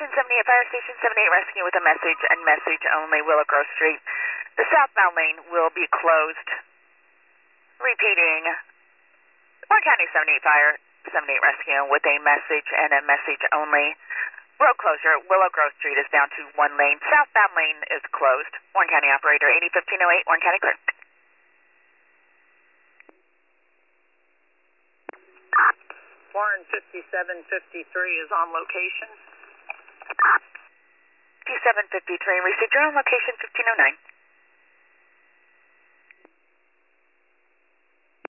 Station 78, Fire Station 78 Rescue with a message and message only, Willow Grove Street. The southbound lane will be closed. Repeating, Warren County 78 Fire 78 Rescue with a message and a message only. Road closure, Willow Grove Street is down to one lane. Southbound lane is closed. Warren County operator 801508, Warren County clear. Warren 5753 is on location. 5753, received your own location 1509.